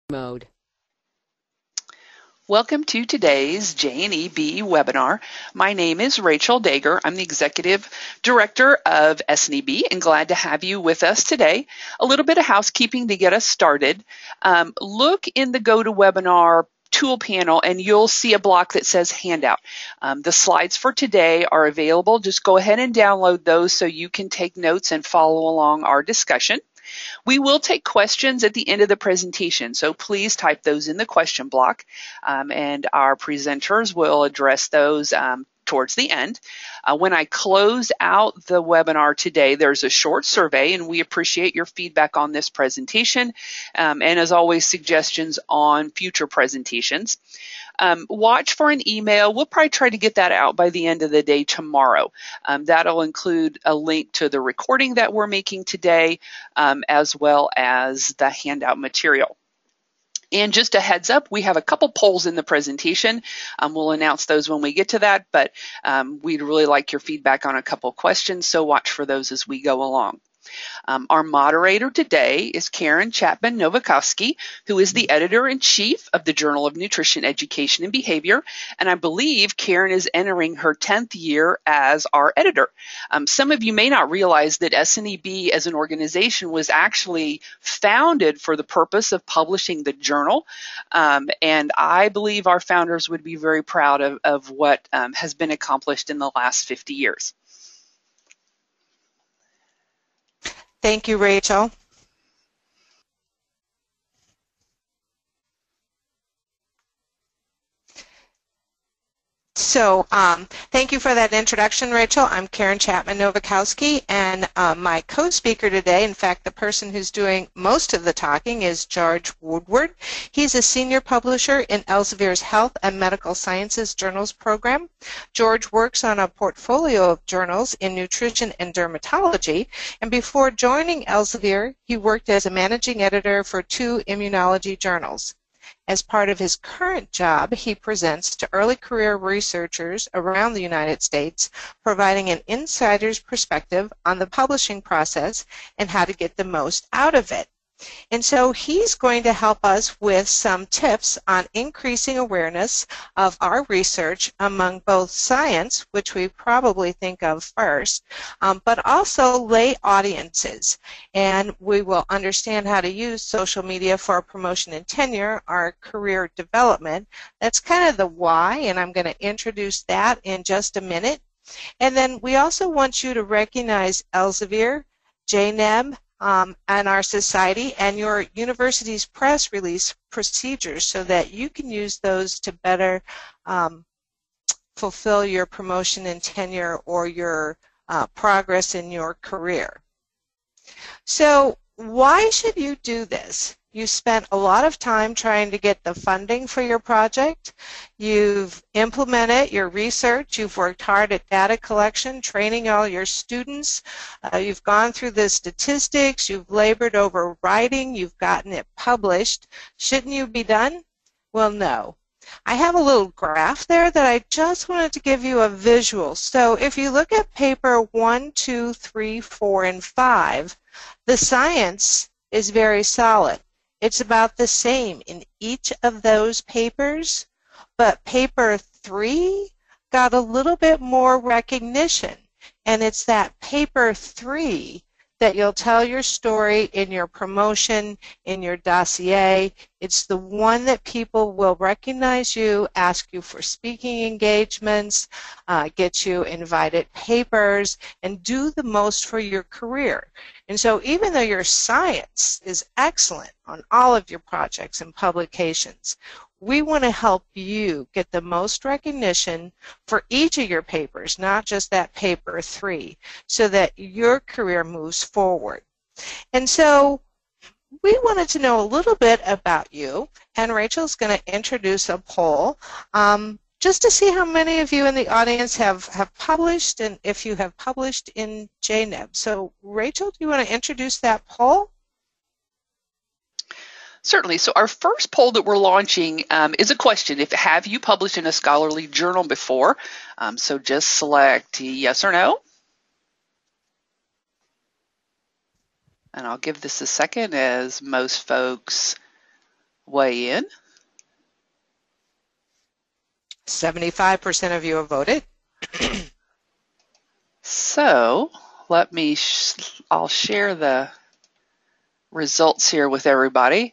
mode. Welcome to today's JNEB webinar. My name is Rachel Dager. I'm the Executive Director of SNEB and glad to have you with us today. A little bit of housekeeping to get us started. Look in the GoToWebinar tool panel and you'll see a block that says handout. The slides for today are available. Just go ahead and download those so you can take notes and follow along our discussion. We will take questions at the end of the presentation, so please type those in the question block, and our presenters will address those towards the end. When I close out the webinar today, there's a short survey, and we appreciate your feedback on this presentation, and as always, suggestions on future presentations. Watch for an email. We'll probably try to get that out by the end of the day tomorrow. That'll include a link to the recording that we're making today, as well as the handout material. And just a heads up, we have a couple polls in the presentation. We'll announce those when we get to that, but we'd really like your feedback on a couple questions, so watch for those as we go along. Our moderator today is Karen Chapman-Nowakowski, who is the editor-in-chief of the Journal of Nutrition, Education, and Behavior, and I believe Karen is entering her 10th year as our editor. Some of you may not realize that SNEB as an organization was actually founded for the purpose of publishing the journal, and I believe our founders would be very proud of what has been accomplished in the last 50 years. Thank you, Rachel. So thank you for that introduction, Rachel. I'm Karen Chapman-Nowakowski, and my co-speaker today, in fact, the person who's doing most of the talking, is George Woodward. He's a senior publisher in Elsevier's Health and Medical Sciences Journals program. George works on a portfolio of journals in nutrition and dermatology, and before joining Elsevier, he worked as a managing editor for 2 immunology journals. As part of his current job, he presents to early career researchers around the United States, providing an insider's perspective on the publishing process and how to get the most out of it. And so he's going to help us with some tips on increasing awareness of our research among both science, which we probably think of first, but also lay audiences. And we will understand how to use social media for promotion and tenure, our career development. That's kind of the why, and I'm going to introduce that in just a minute. And then we also want you to recognize Elsevier, JNEB, and our society and your university's press release procedures so that you can use those to better fulfill your promotion and tenure or your progress in your career. So why should you do this? You spent a lot of time trying to get the funding for your project. You've implemented your research. You've worked hard at data collection, training all your students. You've gone through the statistics. You've labored over writing. You've gotten it published. Shouldn't you be done? Well, no. I have a little graph there that I just wanted to give you a visual. So if you look at paper 1, 2, 3, 4, and 5, the science is very solid. It's about the same in each of those papers, but paper 3 got a little bit more recognition, and it's that paper 3 that you'll tell your story in your promotion, in your dossier. It's the one that people will recognize you, ask you for speaking engagements, get you invited papers, and do the most for your career. And so even though your science is excellent on all of your projects and publications, we want to help you get the most recognition for each of your papers, not just that paper 3, so that your career moves forward. And so we wanted to know a little bit about you, and Rachel's going to introduce a poll just to see how many of you in the audience have published, and if you have published in JNEB. So Rachel, do you want to introduce that poll? Certainly. So our first poll that we're launching is a question. Have you published in a scholarly journal before? So just select yes or no. And I'll give this a second as most folks weigh in. 75% of you have voted. So I'll share the results here with everybody.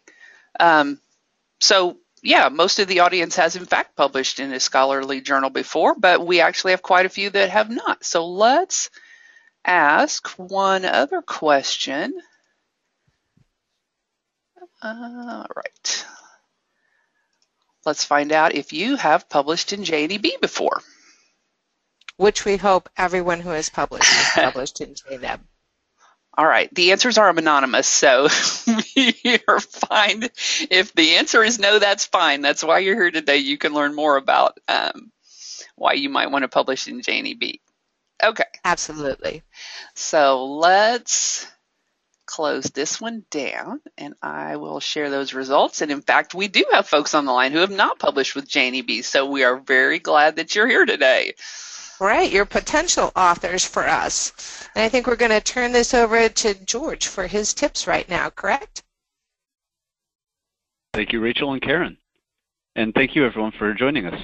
So yeah, most of the audience has in fact published in a scholarly journal before, but we actually have quite a few that have not. So let's ask one other question. All right. Let's find out if you have published in JNEB before. Which we hope everyone who has published in JNEB. All right, the answers are anonymous, so you're fine. If the answer is no, that's fine. That's why you're here today. You can learn more about why you might want to publish in JNEB. Okay. Absolutely. So let's close this one down, and I will share those results. And in fact, we do have folks on the line who have not published with JNEB, so we are very glad that you're here today. Right, you're potential authors for us. And I think we're going to turn this over to George for his tips right now, correct? Thank you, Rachel and Karen. And thank you, everyone, for joining us.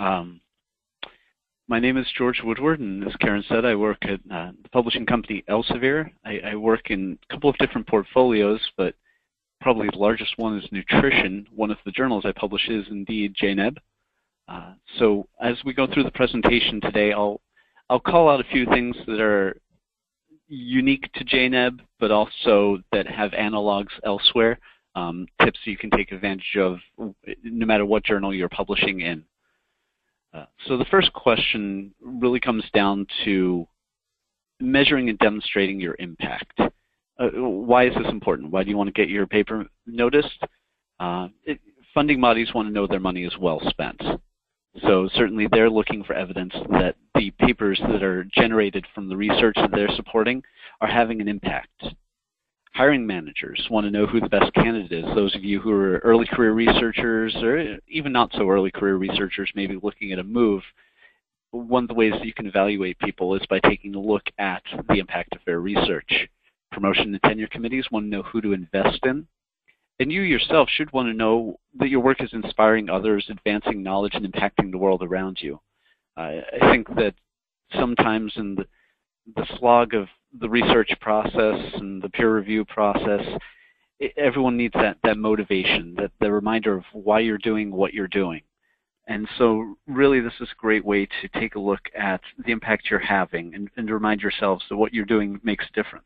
My name is George Woodward, and as Karen said, I work at the publishing company Elsevier. I work in a couple of different portfolios, but probably the largest one is nutrition. One of the journals I publish is indeed JNEB. So as we go through the presentation today, I'll call out a few things that are unique to JNEB, but also that have analogs elsewhere, tips you can take advantage of no matter what journal you're publishing in. So the first question really comes down to measuring and demonstrating your impact. Why is this important? Why do you want to get your paper noticed? Funding bodies want to know their money is well spent. So certainly they're looking for evidence that the papers that are generated from the research that they're supporting are having an impact. Hiring managers want to know who the best candidate is. Those of you who are early career researchers or even not so early career researchers maybe looking at a move, one of the ways that you can evaluate people is by taking a look at the impact of their research. Promotion and tenure committees want to know who to invest in. And you yourself should want to know that your work is inspiring others, advancing knowledge, and impacting the world around you. I think that sometimes in the slog of the research process and the peer review process, everyone needs that motivation, the reminder of why you're doing what you're doing. And so really this is a great way to take a look at the impact you're having and to remind yourselves that what you're doing makes a difference.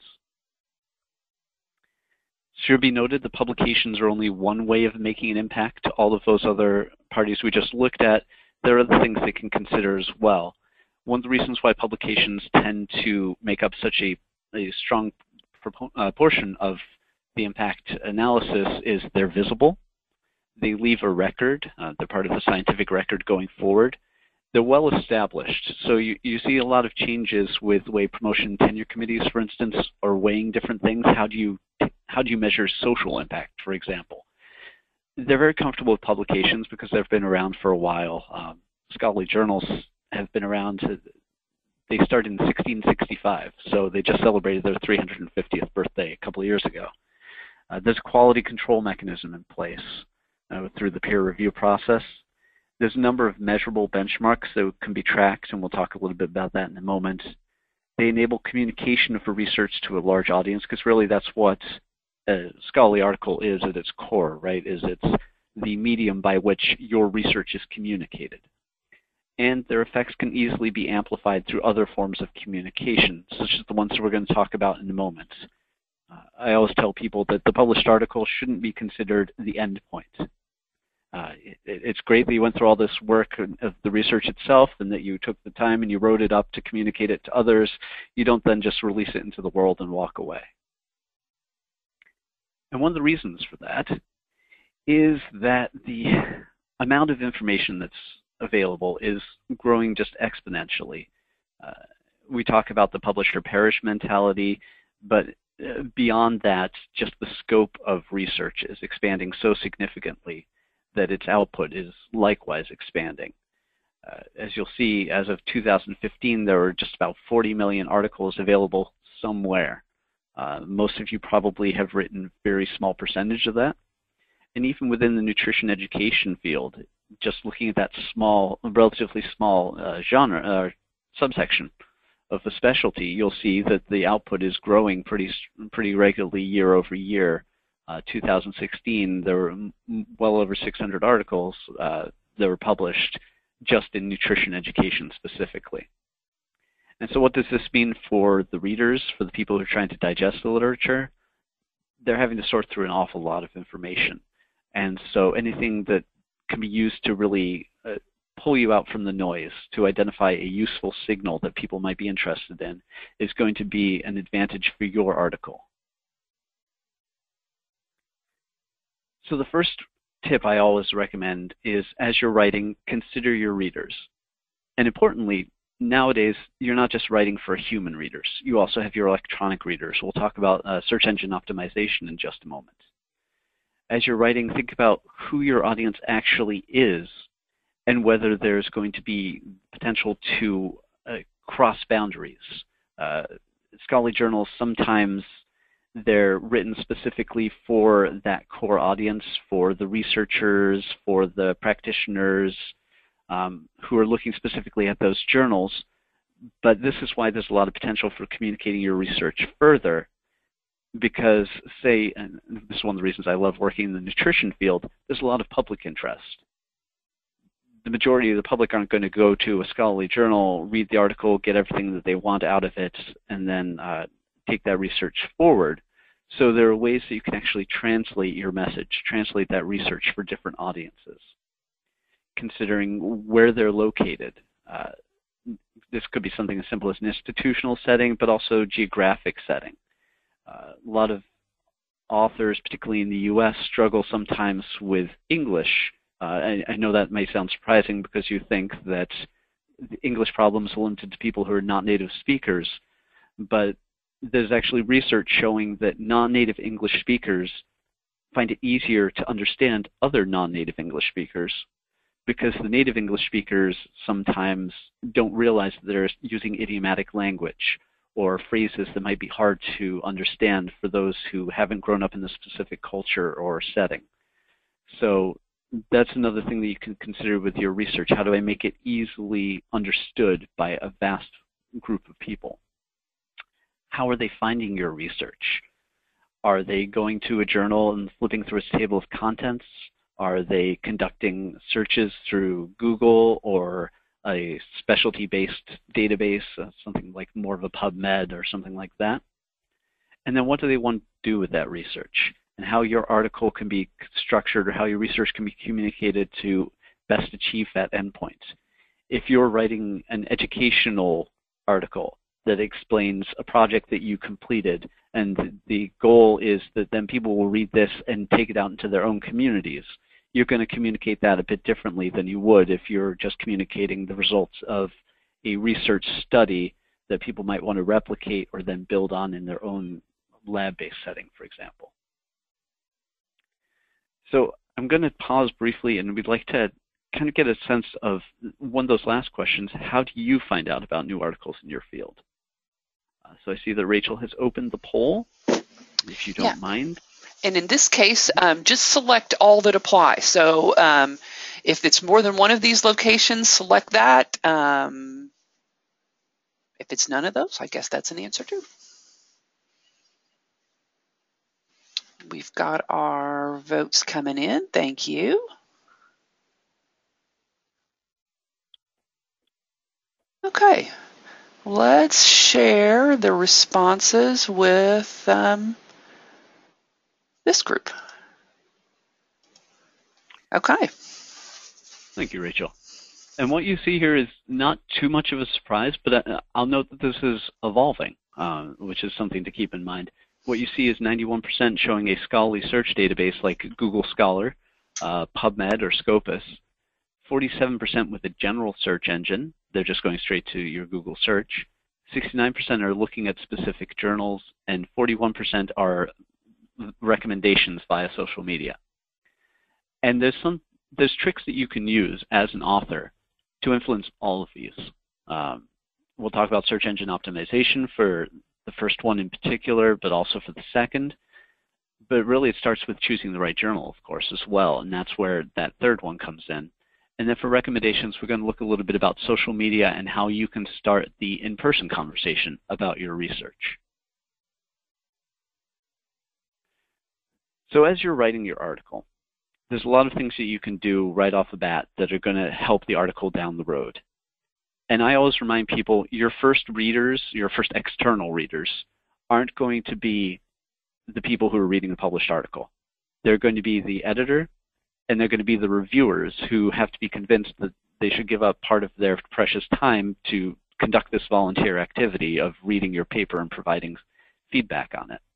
Should be noted that publications are only one way of making an impact. All of those other parties we just looked at, there are other things they can consider as well. One of the reasons why publications tend to make up such a strong portion of the impact analysis is they're visible. They leave a record. They're part of the scientific record going forward. They're well established. So you see a lot of changes with the way promotion and tenure committees, for instance, are weighing different things. How do you measure social impact, for example? They're very comfortable with publications because they've been around for a while. Scholarly journals have been around. They started in 1665, so they just celebrated their 350th birthday a couple of years ago. There's a quality control mechanism in place through the peer review process. There's a number of measurable benchmarks that can be tracked, and we'll talk a little bit about that in a moment. They enable communication for research to a large audience, because really that's what a scholarly article is at its core, right? It's the medium by which your research is communicated. And their effects can easily be amplified through other forms of communication, such as the ones that we're going to talk about in a moment. I always tell people that the published article shouldn't be considered the end point. It's great that you went through all this work of the research itself and that you took the time and you wrote it up to communicate it to others. You don't then just release it into the world and walk away. And one of the reasons for that is that the amount of information that's available is growing just exponentially. We talk about the publisher perish mentality, but beyond that, just the scope of research is expanding so significantly that its output is likewise expanding. As you'll see, as of 2015, there were just about 40 million articles available somewhere. Most of you probably have written a very small percentage of that. And even within the nutrition education field, just looking at that small, relatively small genre, subsection of the specialty, you'll see that the output is growing pretty regularly year over year. 2016, there were well over 600 articles that were published just in nutrition education specifically. And so what does this mean for the readers, for the people who are trying to digest the literature? They're having to sort through an awful lot of information. And so anything that can be used to really pull you out from the noise, to identify a useful signal that people might be interested in, is going to be an advantage for your article. So the first tip I always recommend is, as you're writing, consider your readers. And importantly, nowadays, you're not just writing for human readers. You also have your electronic readers. We'll talk about search engine optimization in just a moment. As you're writing, think about who your audience actually is and whether there's going to be potential to cross boundaries. Scholarly journals, sometimes they're written specifically for that core audience, for the researchers, for the practitioners who are looking specifically at those journals. But this is why there's a lot of potential for communicating your research further, because, say, and this is one of the reasons I love working in the nutrition field, there's a lot of public interest. The majority of the public aren't going to go to a scholarly journal, read the article, get everything that they want out of it, and then take that research forward. So there are ways that you can actually translate your message, translate that research for different audiences, considering where they're located. This could be something as simple as an institutional setting, but also geographic setting. A lot of authors, particularly in the U.S., struggle sometimes with English. I know that may sound surprising because you think that the English problems are limited to people who are not native speakers, but there's actually research showing that non-native English speakers find it easier to understand other non-native English speakers, because the native English speakers sometimes don't realize that they're using idiomatic language or phrases that might be hard to understand for those who haven't grown up in the specific culture or setting. So that's another thing that you can consider with your research. How do I make it easily understood by a vast group of people? How are they finding your research? Are they going to a journal and flipping through its table of contents? Are they conducting searches through Google or a specialty-based database, something like more of a PubMed or something like that? And then what do they want to do with that research? And how your article can be structured, or how your research can be communicated to best achieve that endpoint. If you're writing an educational article that explains a project that you completed, and the goal is that then people will read this and take it out into their own communities, you're going to communicate that a bit differently than you would if you're just communicating the results of a research study that people might want to replicate or then build on in their own lab-based setting, for example. So I'm going to pause briefly, and we'd like to kind of get a sense of one of those last questions. How do you find out about new articles in your field? So I see that Rachel has opened the poll, if you don't mind. And in this case, just select all that apply. So if it's more than one of these locations, select that. If it's none of those, I guess that's an answer too. We've got our votes coming in. Thank you. Okay, let's share the responses with this group. Okay. Thank you, Rachel. And what you see here is not too much of a surprise, but I'll note that this is evolving, which is something to keep in mind. What you see is 91% showing a scholarly search database like Google Scholar, PubMed, or Scopus, 47% with a general search engine. They're just going straight to your Google search. 69% are looking at specific journals, and 41% are recommendations via social media. And there's tricks that you can use as an author to influence all of these. We'll talk about search engine optimization for the first one in particular, but also for the second. But really, it starts with choosing the right journal, of course, as well, and that's where that third one comes in. And then for recommendations, we're going to look a little bit about social media and how you can start the in-person conversation about your research. So as you're writing your article, there's a lot of things that you can do right off the bat that are going to help the article down the road. And I always remind people, your first readers, your first external readers, aren't going to be the people who are reading the published article. They're going to be the editor, and they're going to be the reviewers who have to be convinced that they should give up part of their precious time to conduct this volunteer activity of reading your paper and providing feedback on it.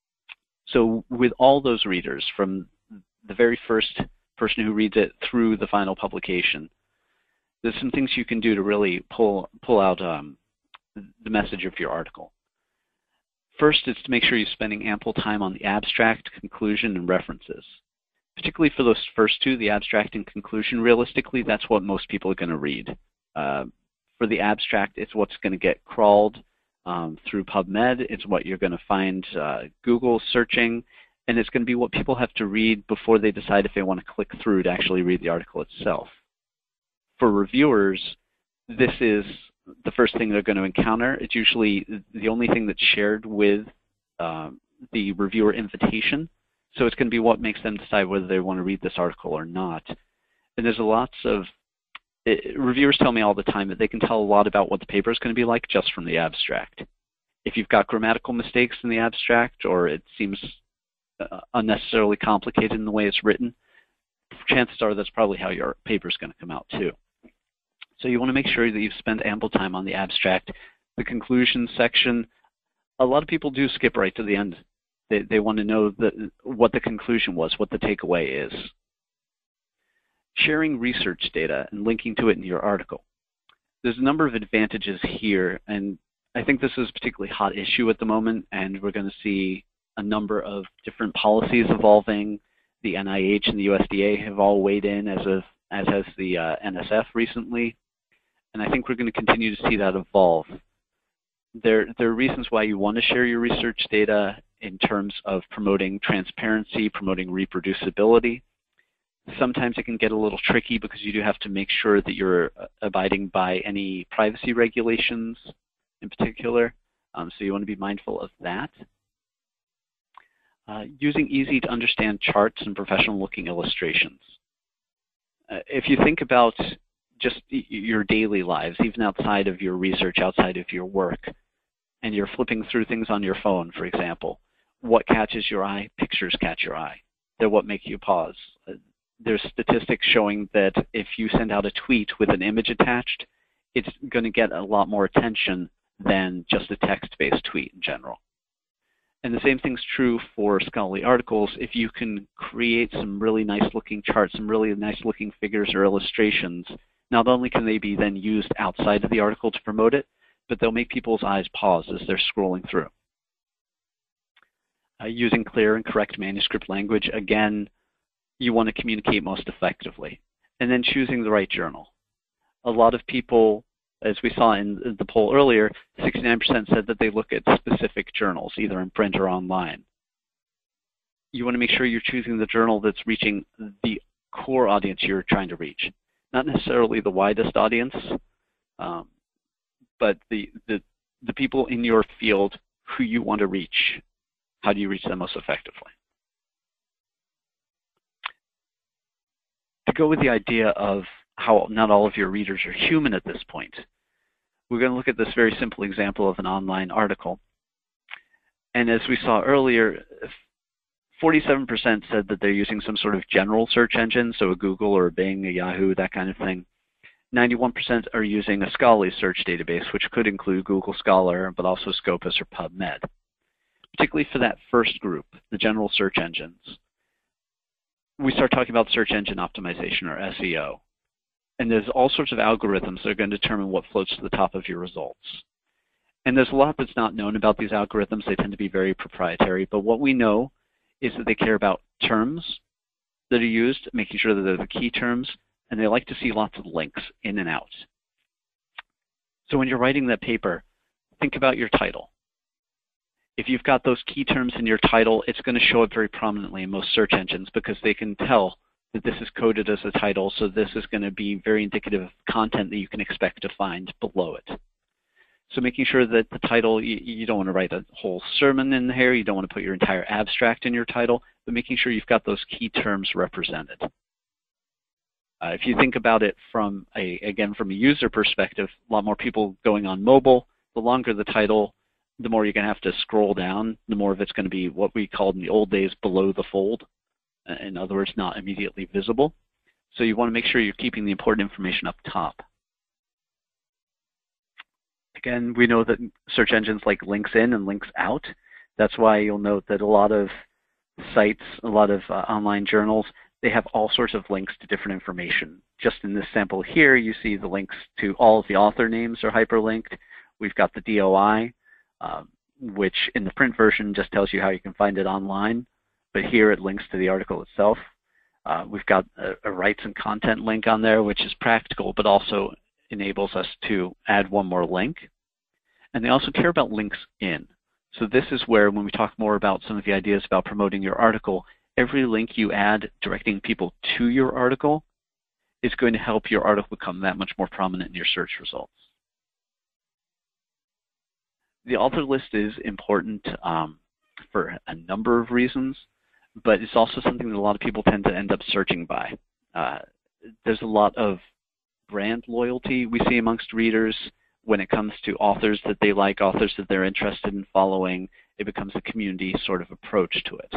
So with all those readers, from the very first person who reads it through the final publication, there's some things you can do to really pull out the message of your article. First is to make sure you're spending ample time on the abstract, conclusion, and references. Particularly for those first two, the abstract and conclusion, realistically, that's what most people are going to read. For the abstract, it's what's going to get crawled through PubMed. It's what you're going to find Google searching, and it's going to be what people have to read before they decide if they want to click through to actually read the article itself. For reviewers, this is the first thing they're going to encounter. It's usually the only thing that's shared with the reviewer invitation. So it's going to be what makes them decide whether they want to read this article or not. And there's lots of reviewers tell me all the time that they can tell a lot about what the paper is going to be like just from the abstract. If you've got grammatical mistakes in the abstract, or it seems unnecessarily complicated in the way it's written, chances are that's probably how your paper is going to come out too. So you want to make sure that you've spent ample time on the abstract. The conclusion section, a lot of people do skip right to the end. They want to know what the conclusion was, what the takeaway is. Sharing research data and linking to it in your article. There's a number of advantages here, and I think this is a particularly hot issue at the moment, and we're going to see a number of different policies evolving. The NIH and the USDA have all weighed in, as has the NSF recently, and I think we're going to continue to see that evolve. There are reasons why you want to share your research data in terms of promoting transparency, promoting reproducibility. Sometimes it can get a little tricky because you do have to make sure that you're abiding by any privacy regulations in particular, so you want to be mindful of that. Using easy to understand charts and professional looking illustrations. If you think about just your daily lives, even outside of your research, outside of your work, and you're flipping through things on your phone, for example, what catches your eye? Pictures catch your eye. They're what make you pause. There's statistics showing that if you send out a tweet with an image attached, it's going to get a lot more attention than just a text-based tweet in general. And the same thing's true for scholarly articles. If you can create some really nice-looking charts, some really nice-looking figures or illustrations, not only can they be then used outside of the article to promote it, but they'll make people's eyes pause as they're scrolling through. Using clear and correct manuscript language, again, you want to communicate most effectively. And then choosing the right journal. A lot of people, as we saw in the poll earlier, 69% said that they look at specific journals, either in print or online. You want to make sure you're choosing the journal that's reaching the core audience you're trying to reach. Not necessarily the widest audience, but the people in your field who you want to reach. How do you reach them most effectively? To go with the idea of how not all of your readers are human at this point, we're going to look at this very simple example of an online article. And as we saw earlier, 47% said that they're using some sort of general search engine, so a Google or a Bing, a Yahoo, that kind of thing. 91% are using a scholarly search database, which could include Google Scholar, but also Scopus or PubMed. Particularly for that first group, the general search engines, we start talking about search engine optimization, or SEO. And there's all sorts of algorithms that are going to determine what floats to the top of your results. And there's a lot that's not known about these algorithms. They tend to be very proprietary. But what we know is that they care about terms that are used, making sure that they're the key terms, and they like to see lots of links in and out. So when you're writing that paper, think about your title. If you've got those key terms in your title, it's going to show up very prominently in most search engines because they can tell that this is coded as a title, so this is going to be very indicative of content that you can expect to find below it. So making sure that the title, you don't want to write a whole sermon in here, you don't want to put your entire abstract in your title, but making sure you've got those key terms represented. If you think about it from again, from a user perspective, a lot more people going on mobile, the longer the title, the more you're going to have to scroll down, the more of it's going to be what we called in the old days below the fold. In other words, not immediately visible. So you want to make sure you're keeping the important information up top. Again, we know that search engines like links in and links out. That's why you'll note that a lot of sites, a lot of online journals, they have all sorts of links to different information. Just in this sample here, you see the links to all of the author names are hyperlinked. We've got the DOI, which in the print version just tells you how you can find it online, but here it links to the article itself. We've got a rights and content link on there, which is practical, but also enables us to add one more link. And they also care about links in. So this is where, when we talk more about some of the ideas about promoting your article, every link you add directing people to your article is going to help your article become that much more prominent in your search results. The author list is important for a number of reasons, but it's also something that a lot of people tend to end up searching by. There's a lot of brand loyalty we see amongst readers when it comes to authors that they like, authors that they're interested in following. It becomes a community sort of approach to it.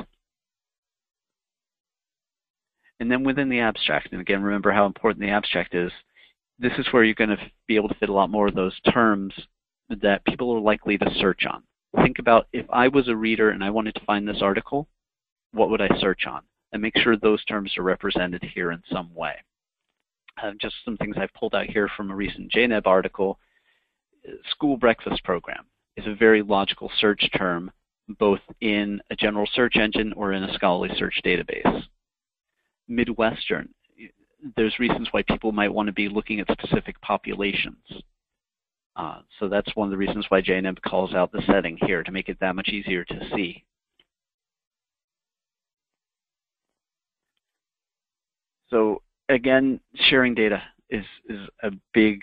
And then within the abstract, and again, remember how important the abstract is, this is where you're going to be able to fit a lot more of those terms that people are likely to search on. Think about, if I was a reader and I wanted to find this article, what would I search on? And make sure those terms are represented here in some way. Just some things I've pulled out here from a recent JNEB article. School breakfast program is a very logical search term, both in a general search engine or in a scholarly search database. Midwestern, there's reasons why people might want to be looking at specific populations. So that's one of the reasons why JNEB calls out the setting here, to make it that much easier to see. So again, sharing data is a big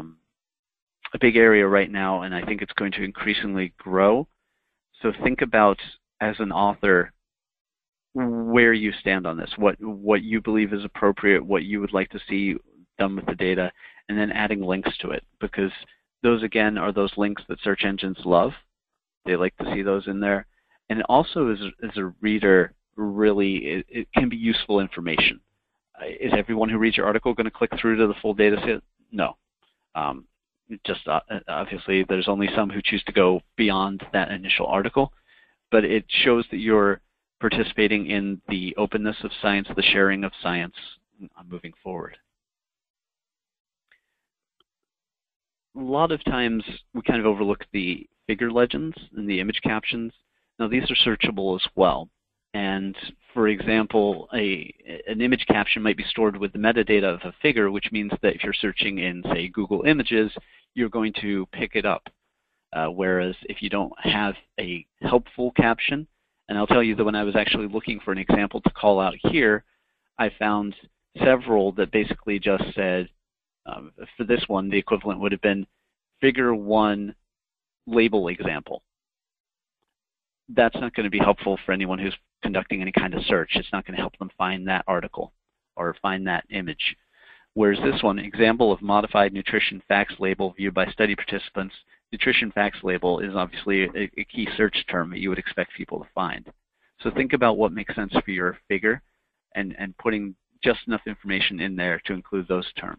area right now, and I think it's going to increasingly grow. So think about, as an author, where you stand on this, what you believe is appropriate, what you would like to see done with the data, and then adding links to it, because those, again, are those links that search engines love. They like to see those in there. And also, as a reader, really, it can be useful information. Is everyone who reads your article going to click through to the full data set? No. Just obviously, there's only some who choose to go beyond that initial article, but it shows that you're participating in the openness of science, the sharing of science moving forward. A lot of times we kind of overlook the figure legends and the image captions. Now these are searchable as well. And for example, an image caption might be stored with the metadata of a figure, which means that if you're searching in, say, Google Images, you're going to pick it up. Whereas if you don't have a helpful caption, and I'll tell you that when I was actually looking for an example to call out here, I found several that basically just said, for this one, the equivalent would have been Figure 1 label example. That's not going to be helpful for anyone who's conducting any kind of search. It's not going to help them find that article or find that image. Whereas this one, example of modified nutrition facts label viewed by study participants, nutrition facts label is obviously a key search term that you would expect people to find. So think about what makes sense for your figure and putting just enough information in there to include those terms.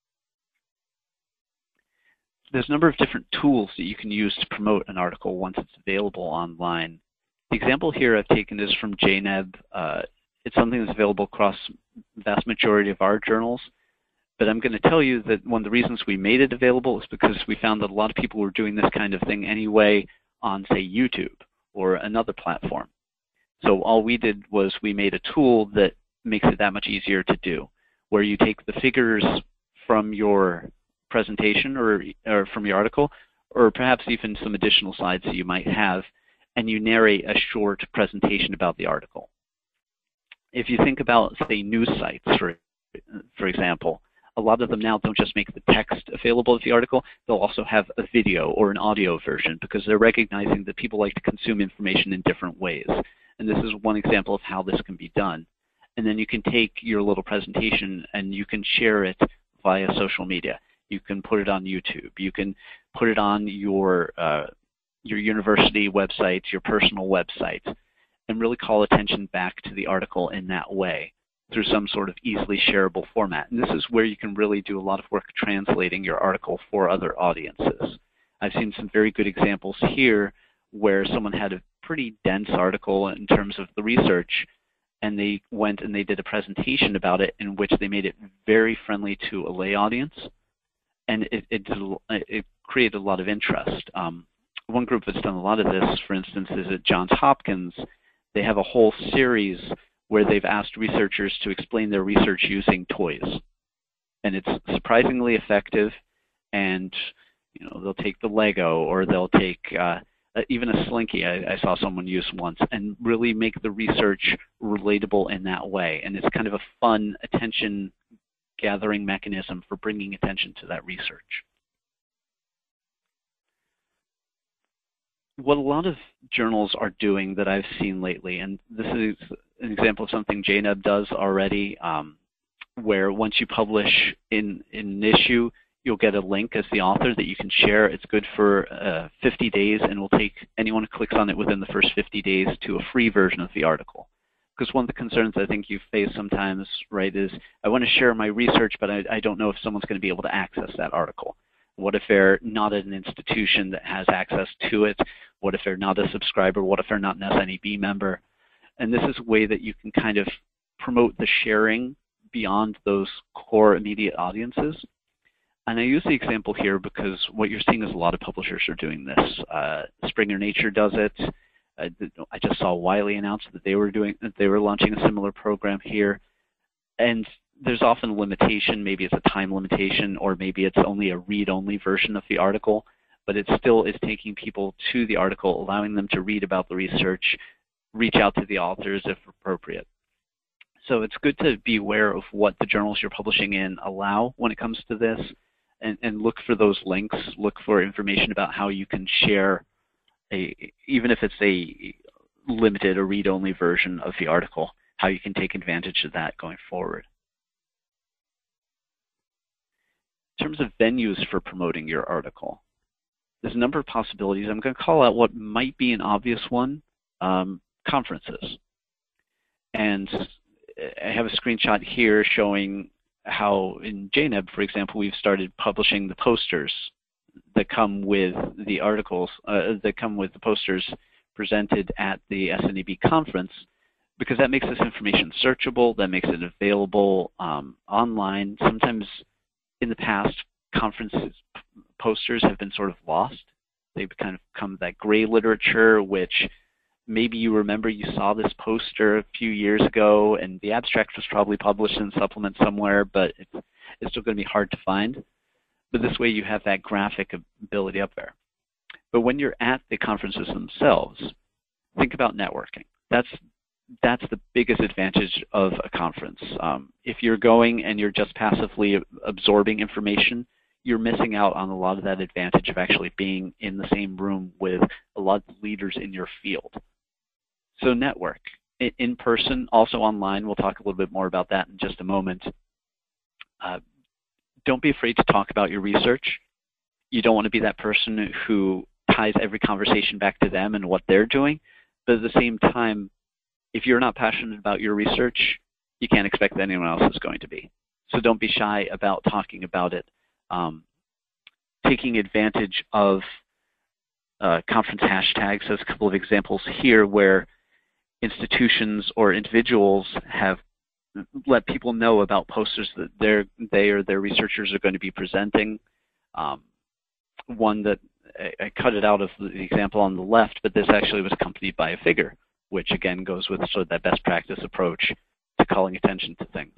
There's a number of different tools that you can use to promote an article once it's available online. The example here I've taken is from JNEB. It's something that's available across the vast majority of our journals. But I'm going to tell you that one of the reasons we made it available is because we found that a lot of people were doing this kind of thing anyway on, say, YouTube or another platform. So all we did was we made a tool that makes it that much easier to do, where you take the figures from your presentation or from your article, or perhaps even some additional slides that you might have, and you narrate a short presentation about the article. If you think about, say, news sites, for example, a lot of them now don't just make the text available with the article, they'll also have a video or an audio version because they're recognizing that people like to consume information in different ways. And this is one example of how this can be done. And then you can take your little presentation and you can share it via social media. You can put it on YouTube. You can put it on your university website, your personal website, and really call attention back to the article in that way through some sort of easily shareable format. And this is where you can really do a lot of work translating your article for other audiences. I've seen some very good examples here where someone had a pretty dense article in terms of the research, and they went and they did a presentation about it in which they made it very friendly to a lay audience, and it created a lot of interest. One group that's done a lot of this, for instance, is at Johns Hopkins. They have a whole series where they've asked researchers to explain their research using toys. And it's surprisingly effective, and they'll take the Lego, or they'll take even a Slinky I saw someone use once, and really make the research relatable in that way. And it's kind of a fun attention gathering mechanism for bringing attention to that research. What a lot of journals are doing that I've seen lately, and this is an example of something JNEB does already, where once you publish in an issue, you'll get a link as the author that you can share. It's good for 50 days, and will take anyone who clicks on it within the first 50 days to a free version of the article. Because one of the concerns I think you face sometimes, right, is I want to share my research, but I don't know if someone's going to be able to access that article. What if they're not at an institution that has access to it? What if they're not a subscriber? What if they're not an SNEB member? And this is a way that you can kind of promote the sharing beyond those core immediate audiences. And I use the example here because what you're seeing is a lot of publishers are doing this. Springer Nature does it. I just saw Wiley announce that they were launching a similar program here. And there's often a limitation. Maybe it's a time limitation, or maybe it's only a read-only version of the article, but it still is taking people to the article, allowing them to read about the research, reach out to the authors if appropriate. So it's good to be aware of what the journals you're publishing in allow when it comes to this, and look for those links, look for information about how you can share, even if it's a limited or read-only version of the article, how you can take advantage of that going forward. In terms of venues for promoting your article, there's a number of possibilities. I'm going to call out what might be an obvious one, conferences. And I have a screenshot here showing how in JNEB, for example, we've started publishing the posters that come with the articles, that come with the posters presented at the SNEB conference, because that makes this information searchable, that makes it available online. Sometimes in the past, conferences posters have been sort of lost. They've kind of become that gray literature, which maybe you remember you saw this poster a few years ago, and the abstract was probably published in a supplement somewhere, but it's still going to be hard to find. But this way you have that graphic ability up there. But when you're at the conferences themselves, think about networking. That's the biggest advantage of a conference. If you're going and you're just passively absorbing information, you're missing out on a lot of that advantage of actually being in the same room with a lot of leaders in your field. So network in person, also online. We'll talk a little bit more about that in just a moment. Don't be afraid to talk about your research. You don't want to be that person who ties every conversation back to them and what they're doing. But at the same time, if you're not passionate about your research, you can't expect that anyone else is going to be. So don't be shy about talking about it. Taking advantage of conference hashtags. There's a couple of examples here where institutions or individuals have let people know about posters that they or their researchers are going to be presenting. One that I cut it out of the example on the left, but this actually was accompanied by a figure, which again goes with sort of that best practice approach to calling attention to things.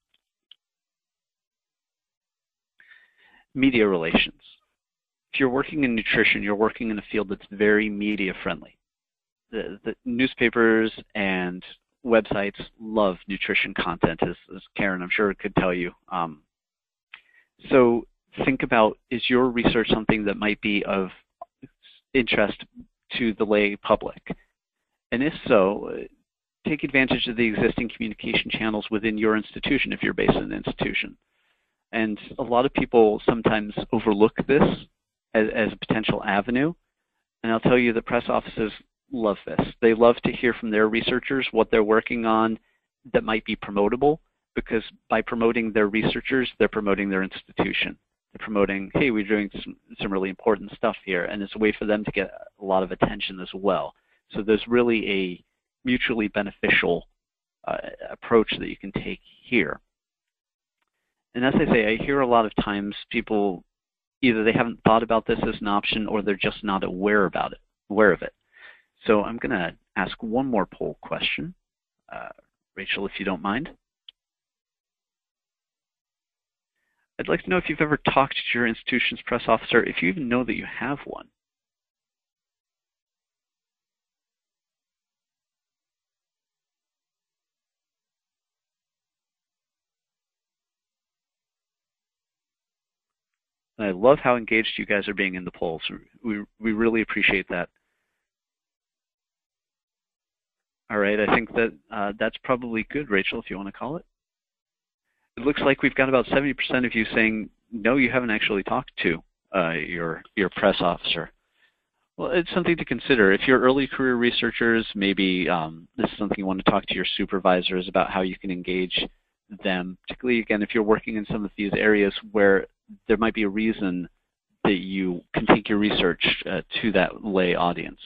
Media relations. If you're working in nutrition, you're working in a field that's very media friendly. the newspapers and websites love nutrition content, as Karen, I'm sure, could tell you. So think about, is your research something that might be of interest to the lay public? And if so, take advantage of the existing communication channels within your institution if you're based in an institution. And a lot of people sometimes overlook this as a potential avenue. And I'll tell you, the press offices love this. They love to hear from their researchers what they're working on that might be promotable, because by promoting their researchers, they're promoting their institution. They're promoting, hey, we're doing some really important stuff here, and it's a way for them to get a lot of attention as well. So there's really a mutually beneficial approach that you can take here. And as I say, I hear a lot of times people, either they haven't thought about this as an option or they're just not aware of it. So I'm going to ask one more poll question. Rachel, if you don't mind. I'd like to know if you've ever talked to your institution's press officer, if you even know that you have one. And I love how engaged you guys are being in the polls. We really appreciate that. All right, I think that that's probably good, Rachel, if you want to call it. It looks like we've got about 70% of you saying, no, you haven't actually talked to your press officer. Well, it's something to consider. If you're early career researchers, maybe this is something you want to talk to your supervisors about, how you can engage them, particularly, again, if you're working in some of these areas where there might be a reason that you can take your research to that lay audience.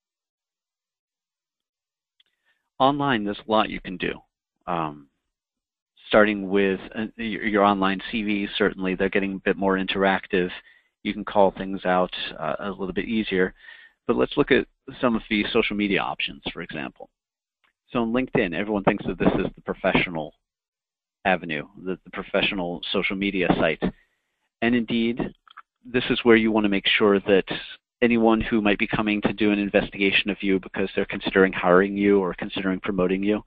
Online, there's a lot you can do. Starting with your online CV, certainly they're getting a bit more interactive. You can call things out a little bit easier. But let's look at some of the social media options, for example. So on LinkedIn, everyone thinks that this is the professional avenue, the professional social media site. And indeed, this is where you want to make sure that anyone who might be coming to do an investigation of you because they're considering hiring you or considering promoting you.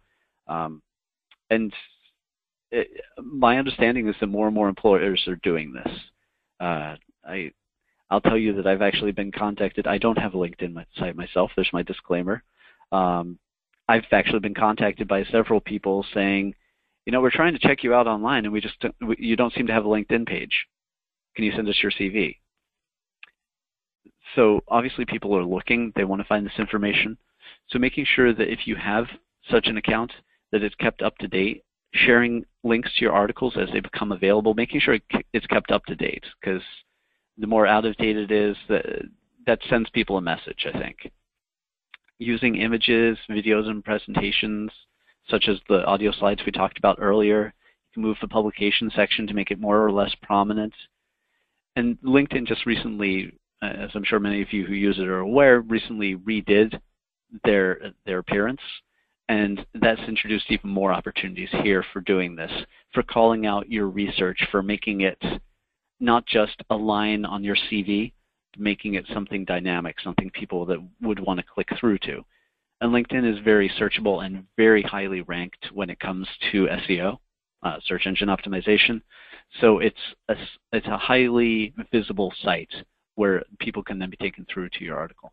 My understanding is that more and more employers are doing this. I'll tell you that I've actually been contacted. I don't have a LinkedIn site myself. There's my disclaimer. I've actually been contacted by several people saying, you know, we're trying to check you out online and you don't seem to have a LinkedIn page. Can you send us your CV? So obviously people are looking. They want to find this information. So making sure that if you have such an account, that it's kept up to date, sharing links to your articles as they become available, making sure it's kept up to date, because the more out of date it is, that sends people a message, I think. Using images, videos, and presentations, such as the audio slides we talked about earlier. You can move the publication section to make it more or less prominent. And LinkedIn just recently, as I'm sure many of you who use it are aware, recently redid their appearance. And that's introduced even more opportunities here for doing this, for calling out your research, for making it not just a line on your CV, but making it something dynamic, something people that would want to click through to. And LinkedIn is very searchable and very highly ranked when it comes to SEO, search engine optimization. So it's a highly visible site where people can then be taken through to your article.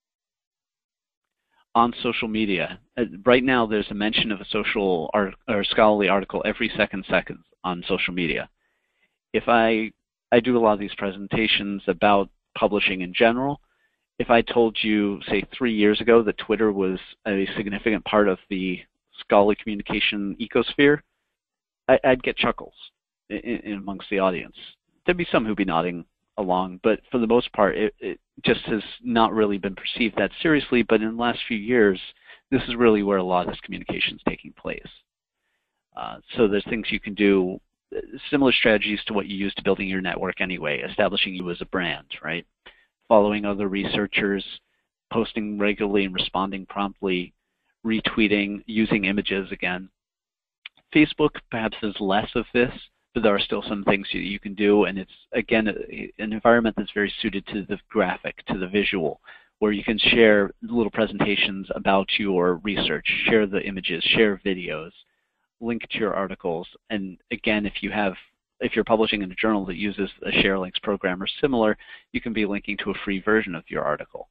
On social media, right now there's a mention of a social or scholarly article every second on social media. If I do a lot of these presentations about publishing in general, if I told you, say, 3 years ago that Twitter was a significant part of the scholarly communication ecosphere, I'd get chuckles in amongst the audience. There'd be some who'd be nodding along, but for the most part, it just has not really been perceived that seriously. But in the last few years, this is really where a lot of this communication is taking place. So there's things you can do, similar strategies to what you use to building your network anyway, establishing you as a brand, right? Following other researchers, posting regularly and responding promptly, retweeting, using images again. Facebook perhaps is less of this, but there are still some things you can do, and it's, again, an environment that's very suited to the graphic, to the visual, where you can share little presentations about your research, share the images, share videos, link to your articles. And again, if you're publishing in a journal that uses a share links program or similar, you can be linking to a free version of your article.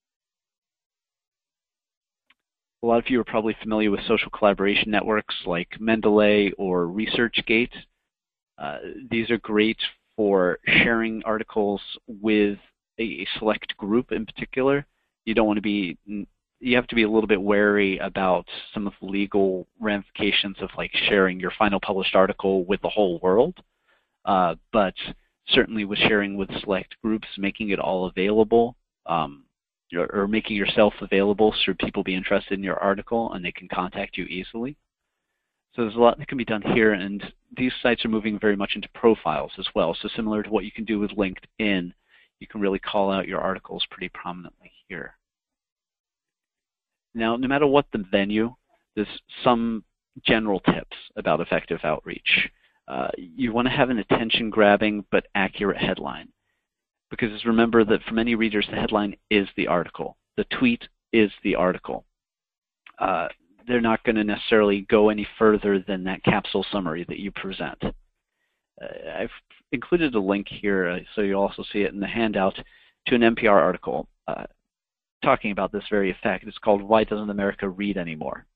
A lot of you are probably familiar with social collaboration networks like Mendeley or ResearchGate. These are great for sharing articles with a select group in particular. You have to be a little bit wary about some of the legal ramifications of like sharing your final published article with the whole world. But certainly with sharing with select groups, making it all available, or making yourself available should people be interested in your article and they can contact you easily. So there's a lot that can be done here, and these sites are moving very much into profiles as well. So similar to what you can do with LinkedIn, you can really call out your articles pretty prominently here. Now, no matter what the venue, there's some general tips about effective outreach. You want to have an attention-grabbing but accurate headline. Because remember that for many readers, the headline is the article. The tweet is the article. They're not going to necessarily go any further than that capsule summary that you present. I've included a link here so you'll also see it in the handout to an NPR article talking about this very effect. It's called "Why Doesn't America Read Anymore?"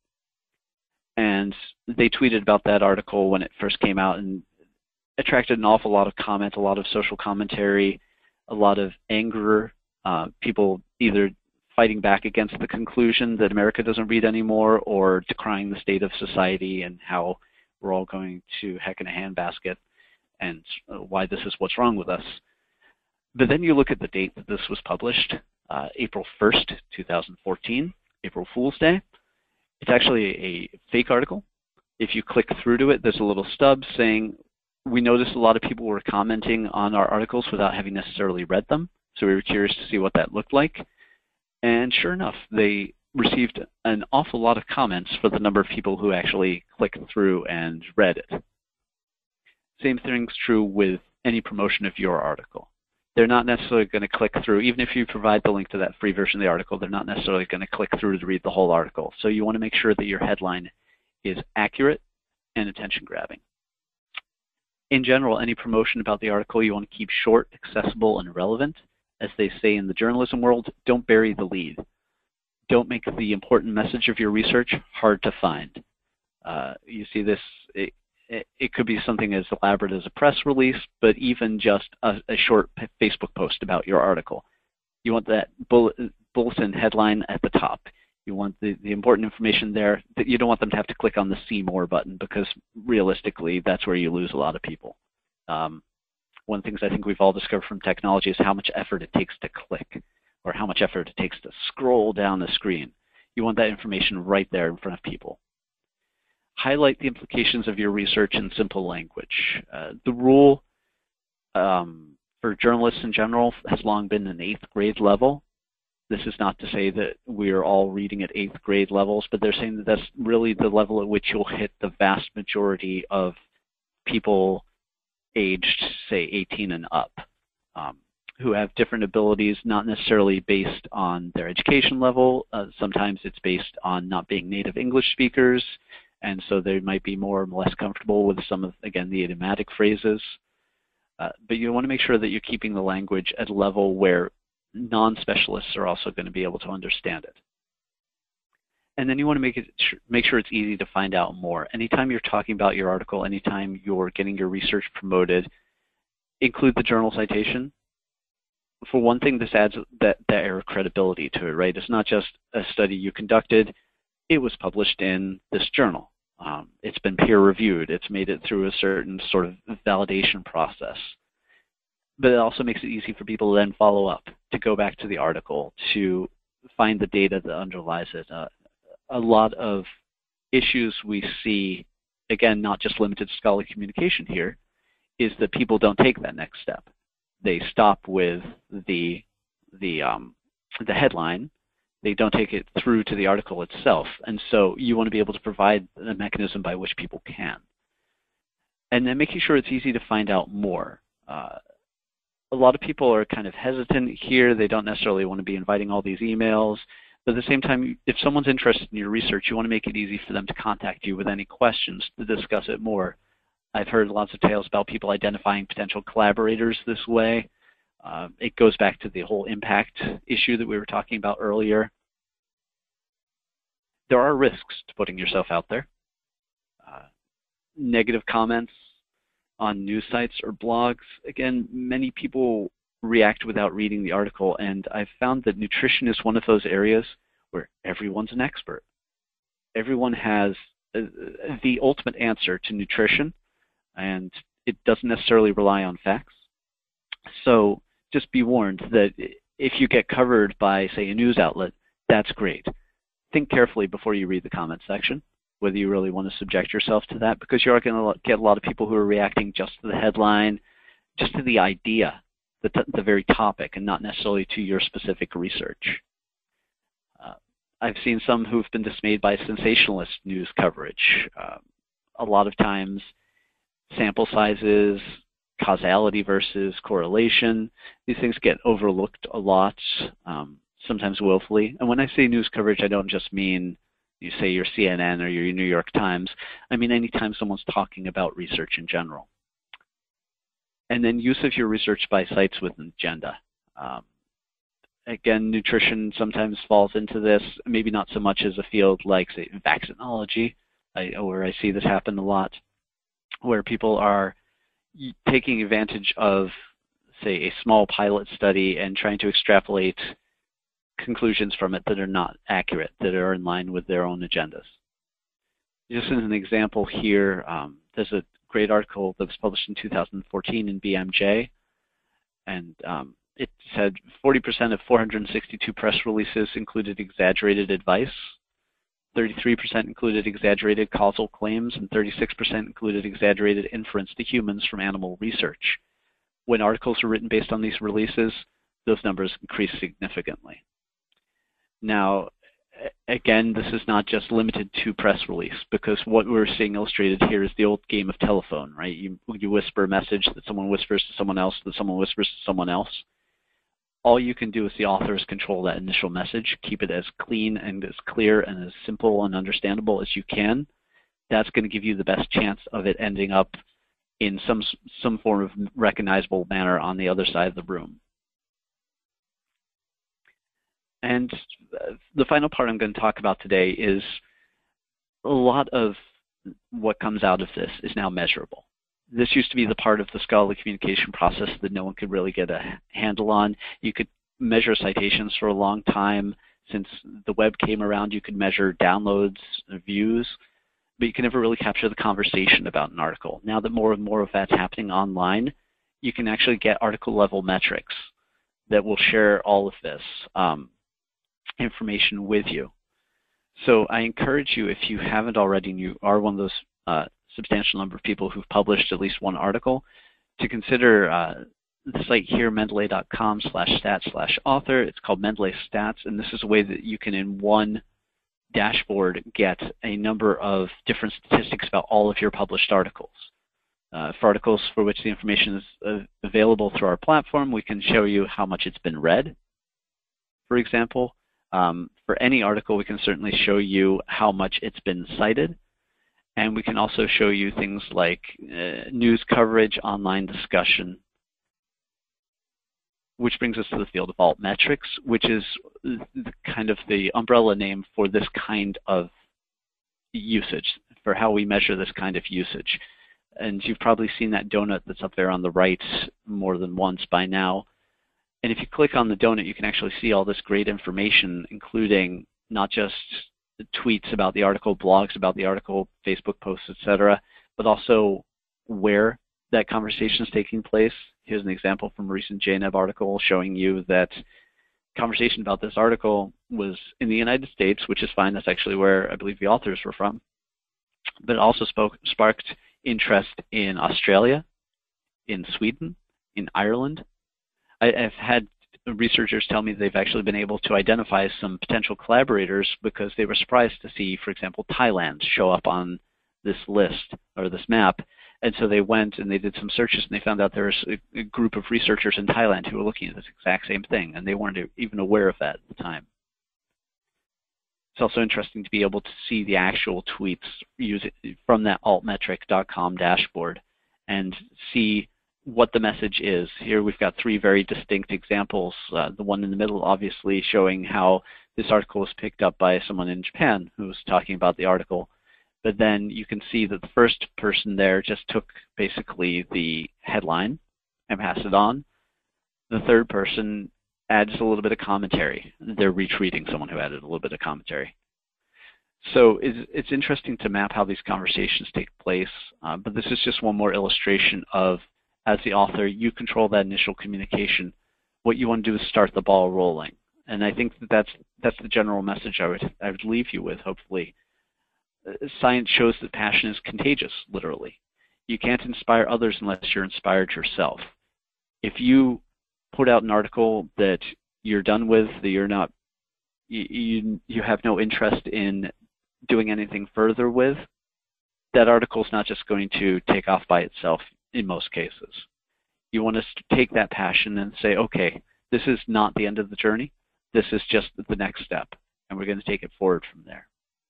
And they tweeted about that article when it first came out and attracted an awful lot of comment, a lot of social commentary, a lot of anger, people either fighting back against the conclusion that America doesn't read anymore or decrying the state of society and how we're all going to heck in a handbasket and why this is what's wrong with us. But then you look at the date that this was published, April 1st, 2014, April Fool's Day. It's actually a fake article. If you click through to it, there's a little stub saying, we noticed a lot of people were commenting on our articles without having necessarily read them, so we were curious to see what that looked like. And sure enough, they received an awful lot of comments for the number of people who actually clicked through and read it. Same thing's true with any promotion of your article. They're not necessarily going to click through, even if you provide the link to that free version of the article, they're not necessarily going to click through to read the whole article. So you want to make sure that your headline is accurate and attention-grabbing. In general, any promotion about the article you want to keep short, accessible, and relevant. As they say in the journalism world, don't bury the lead. Don't make the important message of your research hard to find. You see this, it could be something as elaborate as a press release, but even just a short Facebook post about your article. You want that bulletin headline at the top. You want the important information there. That you don't want them to have to click on the See More button, because realistically, that's where you lose a lot of people. One of the things I think we've all discovered from technology is how much effort it takes to click, or how much effort it takes to scroll down the screen. You want that information right there in front of people. Highlight the implications of your research in simple language. The rule for journalists in general has long been an 8th grade level. This is not to say that we're all reading at 8th grade levels, but they're saying that that's really the level at which you'll hit the vast majority of people aged, say, 18 and up, who have different abilities, not necessarily based on their education level. Sometimes it's based on not being native English speakers, and so they might be more or less comfortable with some of, again, the idiomatic phrases. But you want to make sure that you're keeping the language at a level where non-specialists are also going to be able to understand it. And then you want to make sure it's easy to find out more. Anytime you're talking about your article, anytime you're getting your research promoted, include the journal citation. For one thing, this adds that air of credibility to it, right? It's not just a study you conducted. It was published in this journal. It's been peer-reviewed. It's made it through a certain sort of validation process. But it also makes it easy for people to then follow up, to go back to the article, to find the data that underlies it. A lot of issues we see, again, not just limited to scholarly communication here, is that people don't take that next step. They stop with the headline. They don't take it through to the article itself. And so you want to be able to provide a mechanism by which people can. And then making sure it's easy to find out more. a lot of people are kind of hesitant here. They don't necessarily want to be inviting all these emails. But at the same time, if someone's interested in your research, you want to make it easy for them to contact you with any questions to discuss it more. I've heard lots of tales about people identifying potential collaborators this way. It goes back to the whole impact issue that we were talking about earlier. There are risks to putting yourself out there. Negative comments on news sites or blogs. Again, many people react without reading the article, and I've found that nutrition is one of those areas where everyone's an expert. Everyone has the ultimate answer to nutrition, and it doesn't necessarily rely on facts. So just be warned that if you get covered by, say, a news outlet, that's great. Think carefully before you read the comment section, whether you really want to subject yourself to that, because you are going to get a lot of people who are reacting just to the headline, just to the idea, the very topic, and not necessarily to your specific research. I've seen some who've been dismayed by sensationalist news coverage. A lot of times, sample sizes, causality versus correlation, these things get overlooked a lot, sometimes willfully. And when I say news coverage, I don't just mean you say your CNN or your New York Times. I mean anytime someone's talking about research in general. And then use of your research by sites with an agenda. Again, nutrition sometimes falls into this, maybe not so much as a field like, say, vaccinology, where I see this happen a lot, where people are taking advantage of, say, a small pilot study and trying to extrapolate conclusions from it that are not accurate, that are in line with their own agendas. Just as an example here, there's a great article that was published in 2014 in BMJ, and it said 40% of 462 press releases included exaggerated advice, 33% included exaggerated causal claims, and 36% included exaggerated inference to humans from animal research. When articles were written based on these releases, those numbers increased significantly. Now, again, this is not just limited to press release, because what we're seeing illustrated here is the old game of telephone, right? You whisper a message that someone whispers to someone else, that someone whispers to someone else. All you can do as the author is control that initial message, keep it as clean and as clear and as simple and understandable as you can. That's going to give you the best chance of it ending up in some form of recognizable manner on the other side of the room. And the final part I'm going to talk about today is a lot of what comes out of this is now measurable. This used to be the part of the scholarly communication process that no one could really get a handle on. You could measure citations for a long time. Since the web came around, you could measure downloads, views, but you can never really capture the conversation about an article. Now that more and more of that's happening online, you can actually get article-level metrics that will share all of this information with you. So I encourage you, if you haven't already and you are one of those substantial number of people who've published at least one article, to consider the site here, mendeley.com/stats/author. It's called Mendeley Stats, and this is a way that you can, in one dashboard, get a number of different statistics about all of your published articles. For articles for which the information is available through our platform, we can show you how much it's been read, for example. For any article, we can certainly show you how much it's been cited. And we can also show you things like news coverage, online discussion, which brings us to the field of altmetrics, which is kind of the umbrella name for this kind of usage, for how we measure this kind of usage. And you've probably seen that donut that's up there on the right more than once by now. And if you click on the donut, you can actually see all this great information, including not just tweets about the article, blogs about the article, Facebook posts, etc., but also where that conversation is taking place. Here's an example from a recent JNEB article showing you that conversation about this article was in the United States, which is fine. That's actually where I believe the authors were from. But it also sparked interest in Australia, in Sweden, in Ireland. I've had researchers tell me they've actually been able to identify some potential collaborators because they were surprised to see, for example, Thailand show up on this list or this map, And so they went and they did some searches, and they found out there was a group of researchers in Thailand who were looking at this exact same thing, and they weren't even aware of that at the time. It's also interesting to be able to see the actual tweets from that altmetric.com dashboard and see what the message is. Here we've got three very distinct examples. The one in the middle obviously showing how this article was picked up by someone in Japan who was talking about the article. But then you can see that the first person there just took basically the headline and passed it on. The third person adds a little bit of commentary. They're retweeting someone who added a little bit of commentary. So it's interesting to map how these conversations take place, but this is just one more illustration of, as the author, you control that initial communication. What you want to do is start the ball rolling. And I think that's the general message I would leave you with, hopefully. Science shows that passion is contagious, literally. You can't inspire others unless you're inspired yourself. If you put out an article that you're done with, that you're not, you have no interest in doing anything further with, that article is not just going to take off by itself in most cases. You want to take that passion and say, okay, this is not the end of the journey. This is just the next step, and we're going to take it forward from there.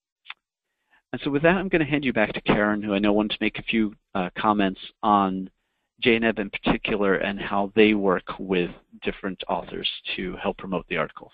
And so with that, I'm going to hand you back to Karen, who I know wanted to make a few comments on JNEB in particular and how they work with different authors to help promote the articles.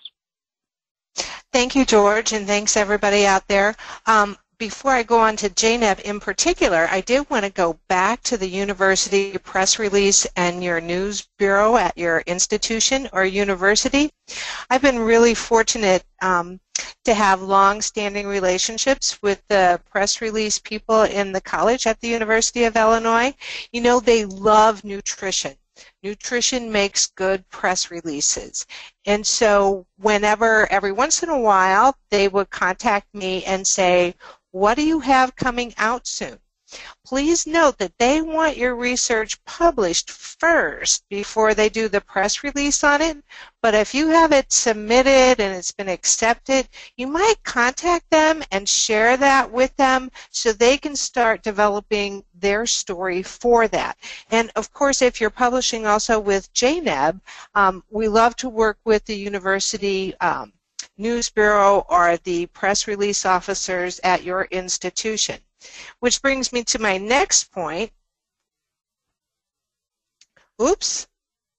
Thank you, George, and thanks everybody out there. Before I go on to JNEB in particular, I did want to go back to the university press release and your news bureau at your institution or university. I've been really fortunate to have long-standing relationships with the press release people in the college at the University of Illinois. You know, they love nutrition. Nutrition makes good press releases. And so whenever, every once in a while, they would contact me and say, what do you have coming out soon? Please note that they want your research published first before they do the press release on it. But if you have it submitted and it's been accepted, you might contact them and share that with them so they can start developing their story for that. And of course, if you're publishing also with JNEB, we love to work with the university news bureau or the press release officers at your institution. Which brings me to my next point. Oops.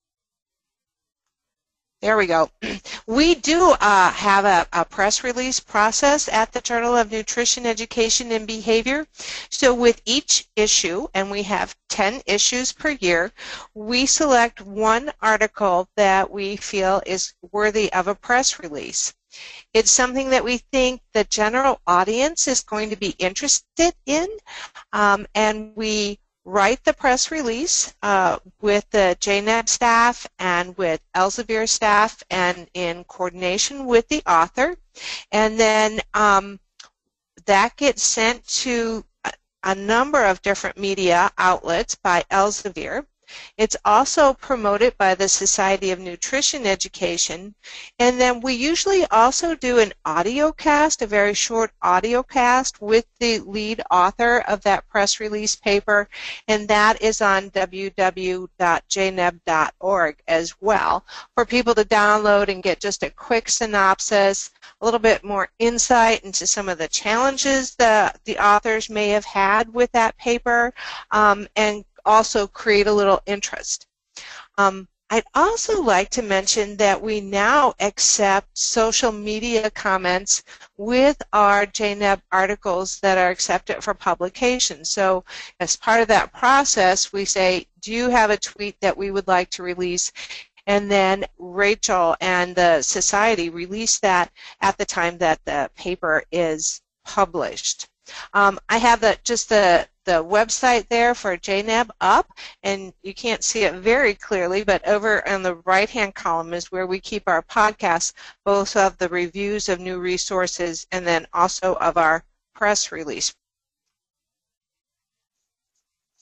There we go. We do have a press release process at the Journal of Nutrition, Education, and Behavior. So with each issue, and we have 10 issues per year, we select one article that we feel is worthy of a press release. It's something that we think the general audience is going to be interested in, and we write the press release with the JNEB staff and with Elsevier staff and in coordination with the author, and then that gets sent to a number of different media outlets by Elsevier. It's also promoted by the Society of Nutrition Education, and then we usually also do an audio cast, a very short audio cast with the lead author of that press release paper, and that is on www.jneb.org as well for people to download and get just a quick synopsis, a little bit more insight into some of the challenges that the authors may have had with that paper, and also create a little interest. I'd also like to mention that we now accept social media comments with our JNEB articles that are accepted for publication. So as part of that process, we say, do you have a tweet that we would like to release? And then Rachel and the society release that at the time that the paper is published. I have just the website there for JNEB up, and you can't see it very clearly, but over on the right-hand column is where we keep our podcasts, both of the reviews of new resources and then also of our press release.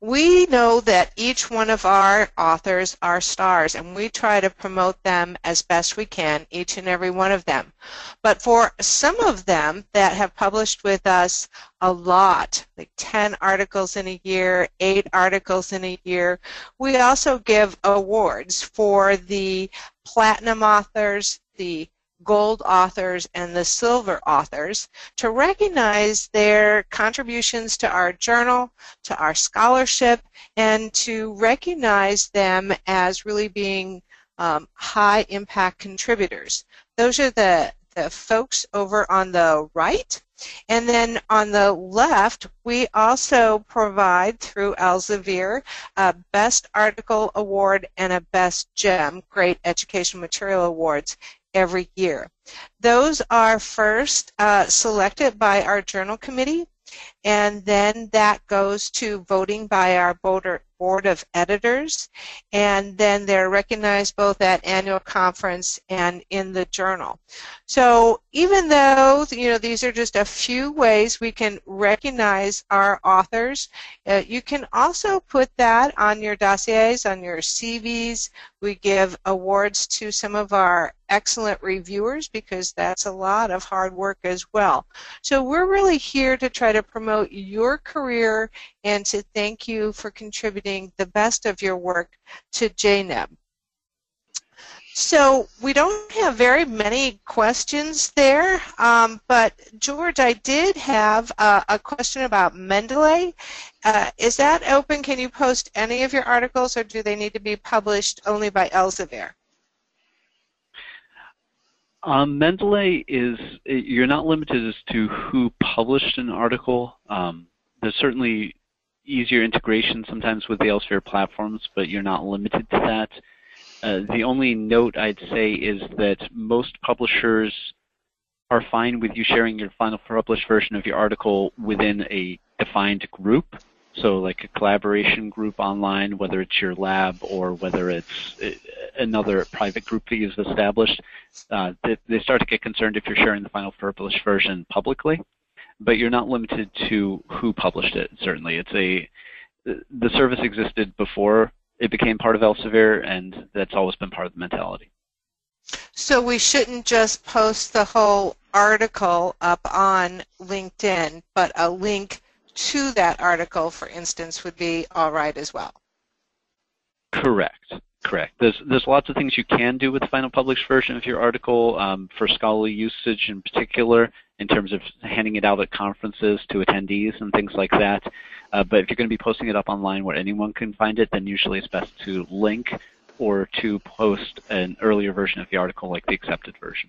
We know that each one of our authors are stars, and we try to promote them as best we can, each and every one of them. But for some of them that have published with us a lot, like 10 articles in a year, 8 articles in a year, we also give awards for the platinum authors, the gold authors, and the silver authors to recognize their contributions to our journal, to our scholarship, and to recognize them as really being high impact contributors. Those are the folks over on the right. And then on the left, we also provide through Elsevier a Best Article Award and a Best GEM, Great Educational Material Awards, every year. Those are first selected by our journal committee, and then that goes to voting by our board of editors, and then they're recognized both at annual conference and in the journal. So even though these are just a few ways we can recognize our authors, you can also put that on your dossiers, on your CVs. We give awards to some of our excellent reviewers because that's a lot of hard work as well. So we're really here to try to promote your career and to thank you for contributing the best of your work to JNEB. So we don't have very many questions there, but George, I did have a question about Mendeley. Is that open? Can you post any of your articles, or do they need to be published only by Elsevier? Mendeley is, you're not limited as to who published an article. There's certainly easier integration sometimes with the Elsevier platforms, but you're not limited to that. The only note I'd say is that most publishers are fine with you sharing your final published version of your article within a defined group. So like a collaboration group online, whether it's your lab or whether it's another private group that you've established, they start to get concerned if you're sharing the final published version publicly. But you're not limited to who published it, certainly. The service existed before it became part of Elsevier, and that's always been part of the mentality. So we shouldn't just post the whole article up on LinkedIn, but a link to that article, for instance, would be all right as well. Correct. Correct. There's lots of things you can do with the final published version of your article for scholarly usage in particular, in terms of handing it out at conferences to attendees and things like that. But if you're going to be posting it up online where anyone can find it, then usually it's best to link or to post an earlier version of the article, like the accepted version.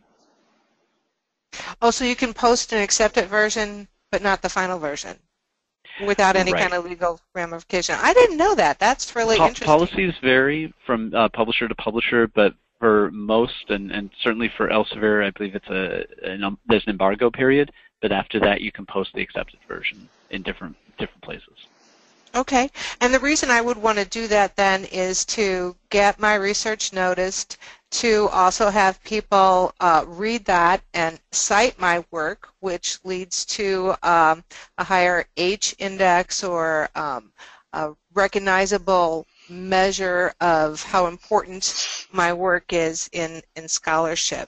Oh, so you can post an accepted version, but not the final version, without any kind of legal ramification. I didn't know that. That's really interesting. Policies vary from publisher to publisher, but for most, and certainly for Elsevier, I believe it's there's an embargo period, but after that you can post the accepted version in different places. Okay, and the reason I would want to do that then is to get my research noticed, to also have people read that and cite my work, which leads to a higher H index or a recognizable measure of how important my work is in scholarship.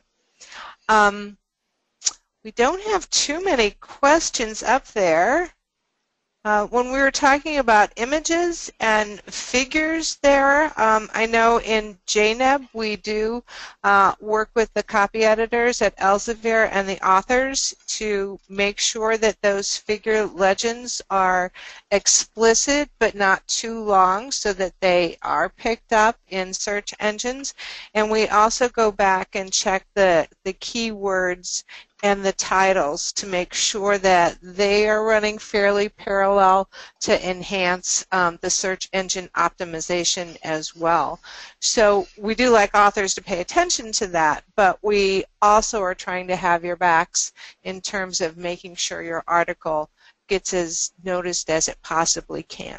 We don't have too many questions up there. When we were talking about images and figures there, I know in JNEB we do work with the copy editors at Elsevier and the authors to make sure that those figure legends are explicit but not too long so that they are picked up in search engines. And we also go back and check the keywords and the titles to make sure that they are running fairly parallel to enhance the search engine optimization as well. So we do like authors to pay attention to that, but we also are trying to have your backs in terms of making sure your article gets as noticed as it possibly can.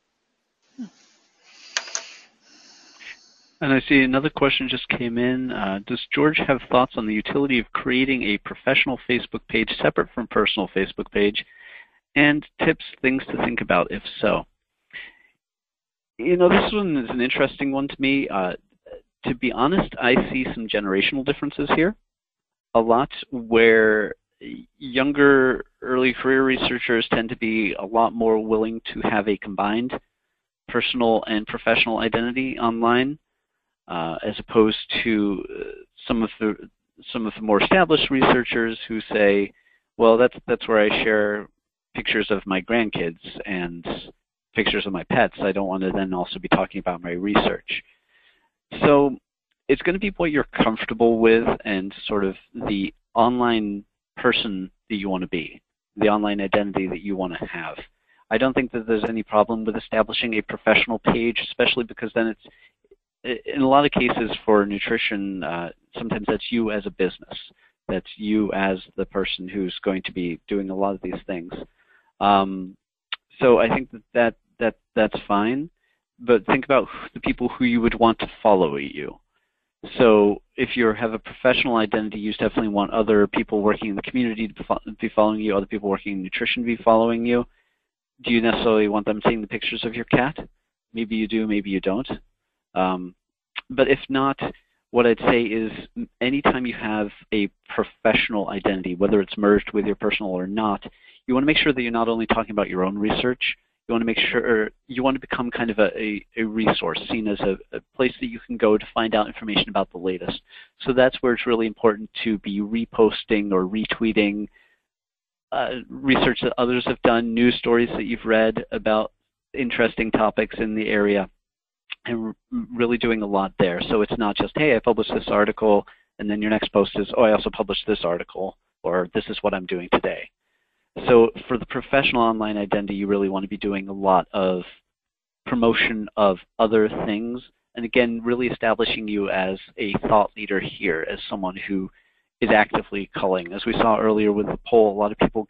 And I see another question just came in. Does George have thoughts on the utility of creating a professional Facebook page separate from personal Facebook page, and tips, things to think about if so? This one is an interesting one to me. To be honest, I see some generational differences here. A lot where younger early career researchers tend to be a lot more willing to have a combined personal and professional identity online, as opposed to some of the more established researchers who say, well, that's where I share pictures of my grandkids and pictures of my pets. I don't want to then also be talking about my research. So it's going to be what you're comfortable with and sort of the online person that you want to be, the online identity that you want to have. I don't think that there's any problem with establishing a professional page, especially because then it's, in a lot of cases for nutrition, sometimes that's you as a business. That's you as the person who's going to be doing a lot of these things. So I think that's fine, but think about the people who you would want to follow you. So if you have a professional identity, you definitely want other people working in the community to be following you, other people working in nutrition to be following you. Do you necessarily want them seeing the pictures of your cat? Maybe you do, maybe you don't. But if not, what I'd say is anytime you have a professional identity, whether it's merged with your personal or not, you want to make sure that you're not only talking about your own research. You want to make sure you want to become kind of a resource, seen as a place that you can go to find out information about the latest. So that's where it's really important to be reposting or retweeting research that others have done, news stories that you've read about interesting topics in the area, and really doing a lot there. So it's not just, hey, I published this article, and then your next post is, oh, I also published this article, or this is what I'm doing today. So for the professional online identity, you really want to be doing a lot of promotion of other things, and again, really establishing you as a thought leader here, as someone who is actively culling. As we saw earlier with the poll, a lot of people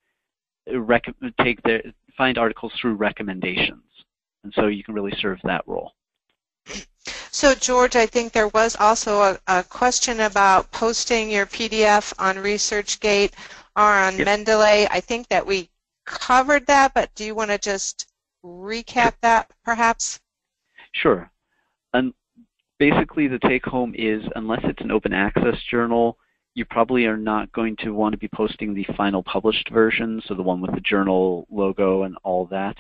find articles through recommendations, and so you can really serve that role. So George, I think there was also a question about posting your PDF on ResearchGate or on Mendeley. I think that we covered that, but do you want to just recap that perhaps? Sure. And basically the take-home is, unless it's an open access journal, you probably are not going to want to be posting the final published version, so the one with the journal logo and all that.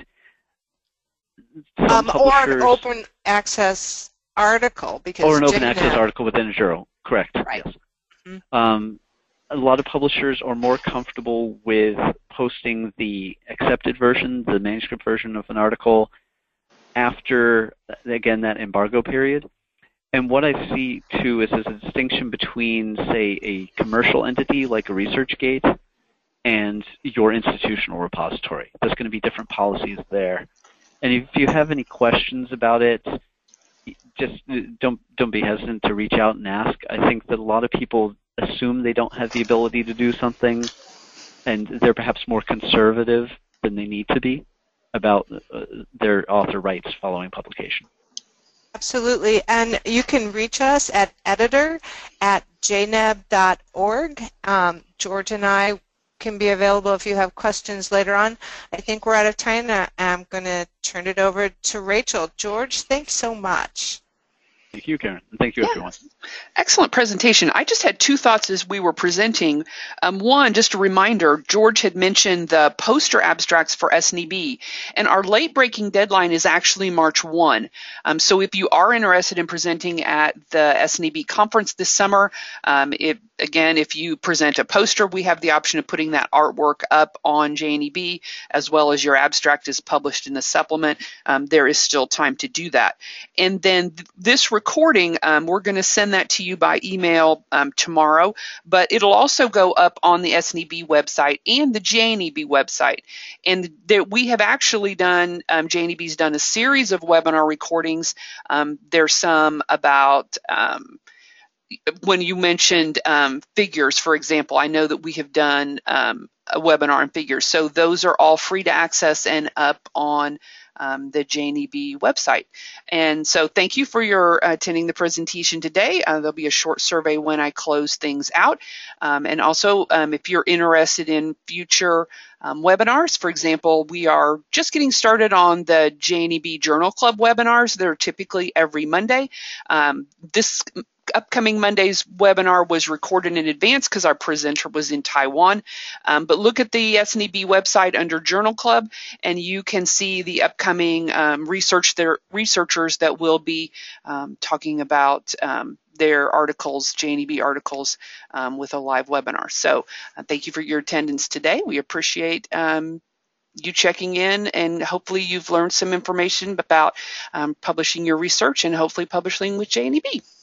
Or an open access article, because or an open access article within a journal, correct? Right. Yes. Mm-hmm. A lot of publishers are more comfortable with posting the accepted version, the manuscript version of an article, after, again, that embargo period. And what I see, too, is there's a distinction between, say, a commercial entity like a ResearchGate and your institutional repository. There's going to be different policies there. And if you have any questions about it, just don't be hesitant to reach out and ask. I think that a lot of people assume they don't have the ability to do something, and they're perhaps more conservative than they need to be about their author rights following publication. Absolutely, and you can reach us at editor@jneb.org. George and I can be available if you have questions later on. I think we're out of time. I'm going to turn it over to Rachel. George, thanks so much. Thank you, Karen. And thank you, everyone. Excellent presentation. I just had two thoughts as we were presenting. One, just a reminder, George had mentioned the poster abstracts for SNEB, and our late-breaking deadline is actually March 1. So if you are interested in presenting at the SNEB conference this summer, if you present a poster, we have the option of putting that artwork up on JNEB, as well as your abstract is published in the supplement. There is still time to do that. And then this recording, we're going to send that to you by email tomorrow, but it'll also go up on the SNEB website and the JNEB website. And we have actually done, JNEB's done a series of webinar recordings. There's some about when you mentioned figures, for example, I know that we have done a webinar on figures. So those are all free to access and up on the JNEB website. And so thank you for your attending the presentation today. There'll be a short survey when I close things out. And also, if you're interested in future webinars, for example, we are just getting started on the JNEB Journal Club webinars. They're typically every Monday. This upcoming Monday's webinar was recorded in advance because our presenter was in Taiwan. But look at the SNEB website under Journal Club, and you can see the upcoming researchers that will be talking about their articles, JNEB articles, with a live webinar. So thank you for your attendance today. We appreciate you checking in, and hopefully you've learned some information about publishing your research and hopefully publishing with JNEB.